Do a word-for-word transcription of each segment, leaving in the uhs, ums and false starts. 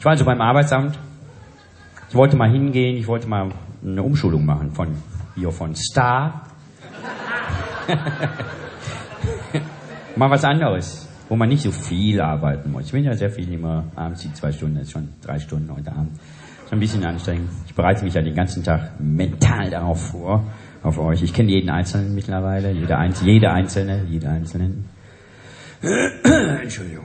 Ich war also beim Arbeitsamt. Ich wollte mal hingehen, ich wollte mal eine Umschulung machen von hier von Star. Mal was anderes, wo man nicht so viel arbeiten muss. Ich bin ja sehr viel immer abends, die zwei Stunden, das ist schon drei Stunden heute Abend. Schon ein bisschen anstrengend. Ich bereite mich ja den ganzen Tag mental darauf vor, auf euch. Ich kenne jeden Einzelnen mittlerweile, jeder, Einz- jede Einzelne, jede Einzelnen. Entschuldigung.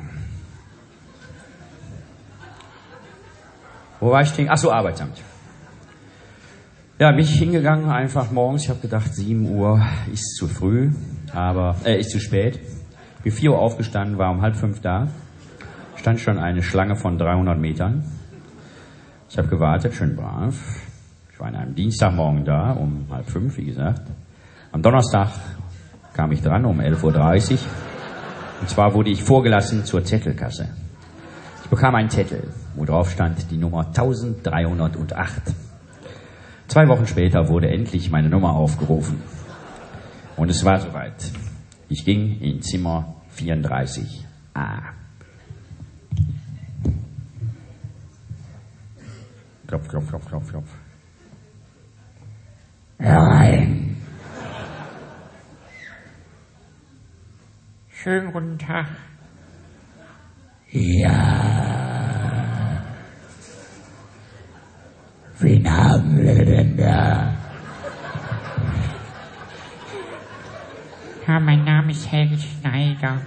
Wo war ich stehen? Ach so, Arbeitsamt. Ja, bin ich hingegangen, einfach morgens. Ich habe gedacht, sieben Uhr ist zu früh, aber äh, ist zu spät. Ich bin vier Uhr aufgestanden, war um halb fünf da. Stand schon eine Schlange von dreihundert Metern. Ich habe gewartet, schön brav. Ich war an einem Dienstagmorgen da, um halb fünf, wie gesagt. Am Donnerstag kam ich dran, um elf Uhr dreißig. Und zwar wurde ich vorgelassen zur Zettelkasse. Ich bekam einen Zettel, wo drauf stand die Nummer dreizehnhundertacht. Zwei Wochen später wurde endlich meine Nummer aufgerufen. Und es war soweit. Ich ging in Zimmer vierunddreißig a. Klopf, klopf, klopf, klopf, klopf. Herein. Schönen guten Tag. Ja. Wen haben wir denn da? Ja, mein Name ist Helge Schneider.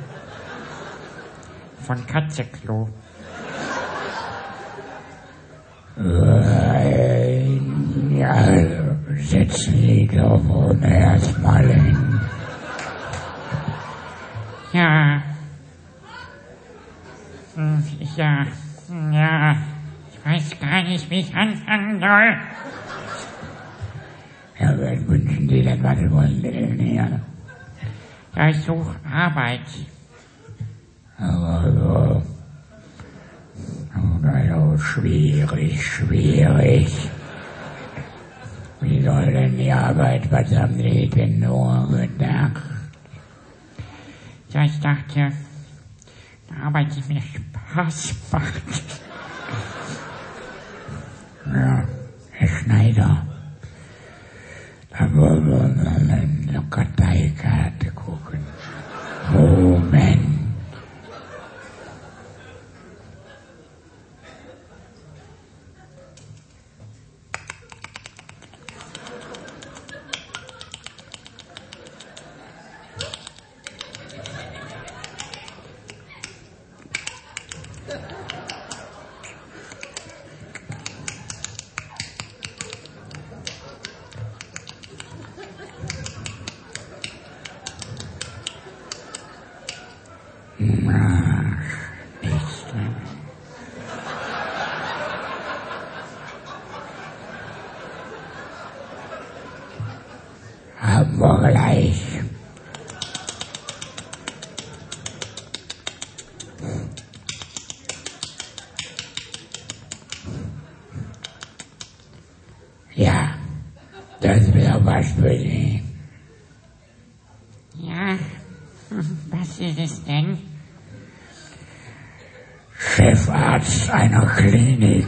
Von Katzeklo. Ja, setzen Sie doch ohne erstmal hin. Ja. Hm, Ja. Ja. Ich weiß gar nicht, wie ich anfangen soll. Ja, was wünschen Sie denn? Was wollen Sie denn hier? Ja, ich suche Arbeit. Aber so. Also schwierig, schwierig. Wie soll denn die Arbeit, was haben Sie denn nur gedacht? Ja, ich dachte, eine Arbeit, die mir Spaß macht. Ja, Herr Schneider, da wollen wir mal in der Karteikarte gucken. Moment. Haben wir gleich. Ja, das wäre was für Sie. Ja, was ist es denn? Chefarzt einer Klinik.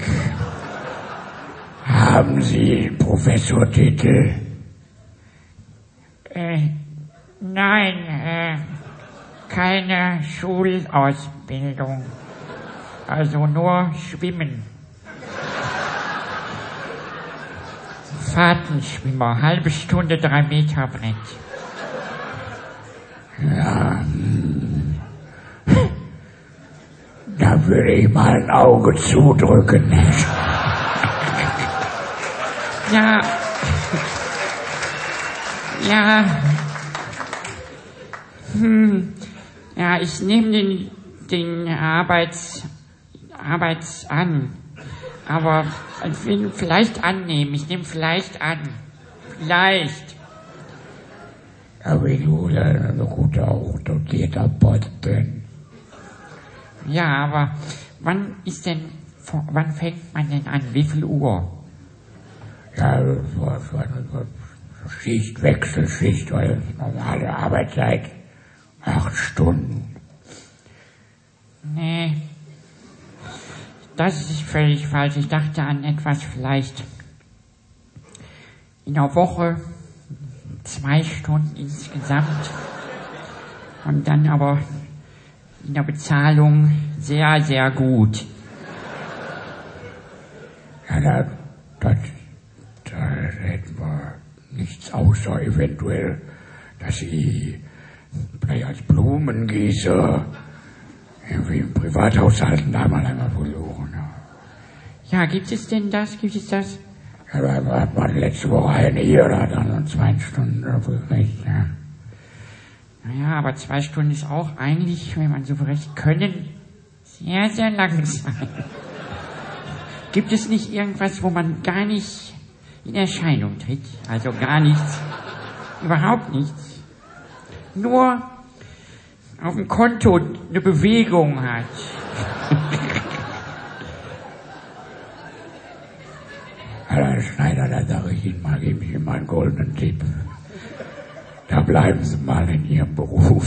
Haben Sie Professortitel? Äh, nein, äh, keine Schulausbildung. Also nur Schwimmen. Fahrtenschwimmer, halbe Stunde, drei Meter Brett. Ja. Da würde ich mal ein Auge zudrücken. Ja. Ja. Hm. Ja, ich nehme den, den Arbeits, Arbeits an. Aber ich will vielleicht annehmen. Ich nehme vielleicht an. Vielleicht. Aber du ein guter, hochdotierter Posten. Ja, aber wann ist denn, wann fängt man denn an? Wie viel Uhr? Ja, Schicht, Wechselschicht, weil normale Arbeitszeit acht Stunden. Nee. das ist völlig falsch. Ich dachte an etwas vielleicht in der Woche, zwei Stunden insgesamt. Und dann aber in der Bezahlung sehr, sehr gut. Ja, da, das, da hätten wir nichts außer eventuell, dass Sie vielleicht als Blumengießer irgendwie im Privathaushalten da mal einmal versuchen. Ja, ja, gibt es denn das? Gibt es das? Ja, da hat man letzte Woche eine hier, da hat dann zwei Stunden gekriegt, ja. Naja, aber zwei Stunden ist auch eigentlich, wenn man so recht können, sehr, sehr langsam. Gibt es nicht irgendwas, wo man gar nicht in Erscheinung tritt? Also gar nichts. Überhaupt nichts. Nur auf dem Konto eine Bewegung hat. Herr Schneider, da sage ich Ihnen mal, gebe ich Ihnen mal einen goldenen Tipp. Da bleiben Sie mal in Ihrem Beruf.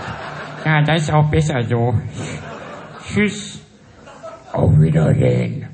Ja, das ist auch besser so. Tschüss. Auf Wiedersehen.